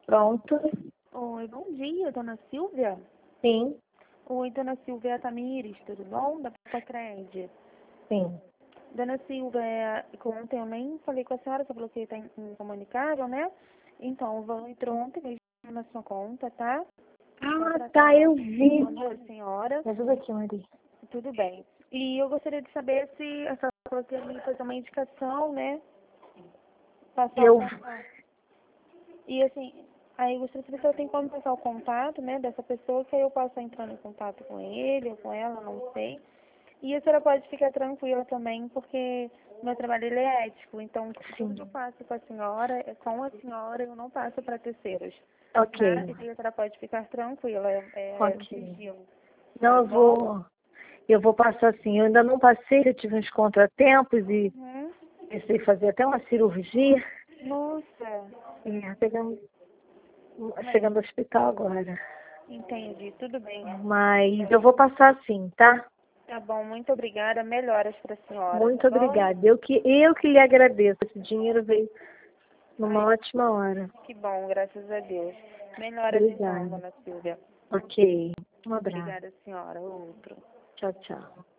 Pronto. Oi, bom dia, dona Silvia. Sim, Oi, dona Silvia, é a Tamires, tudo bom? Da Pacred. sim. Dona Silvia, ontem eu nem falei com a senhora, você falou que está incomunicável, né? Então, o valor entrou ontem mesmo na sua conta, tá? Ah, tá, eu vi. Bom dia, senhora. Me ajuda aqui, Maria. Tudo bem. E eu gostaria de saber se a senhora falou que ia me fazer uma indicação, né? Passar o Eu, contato. E assim, aí eu gostaria de saber se eu tenho como passar o contato, né, dessa pessoa, que aí eu possa entrar em contato com ele ou com ela, não sei. E a senhora pode ficar tranquila também, porque meu trabalho ele é ético, então tudo que eu sim. faço com a senhora, com a senhora, eu não passo para terceiros, Ok, tá? E a senhora pode ficar tranquila, é ok. sigilo, Não, tá bom? eu vou passar assim. Eu ainda não passei, eu tive uns contratempos e Uhum. pensei em fazer até uma cirurgia. Nossa, Chegando ao hospital agora. entendi, tudo bem. Mas eu vou passar sim, tá? Tá bom, muito obrigada, melhoras para a senhora, tá Muito bom? obrigada. Eu que lhe agradeço. Esse dinheiro veio numa ótima hora. Que bom, graças a Deus. Melhoras então, Obrigada. dona Silvia. Ok. Um abraço. Obrigada, senhora. Outro. Tchau, tchau.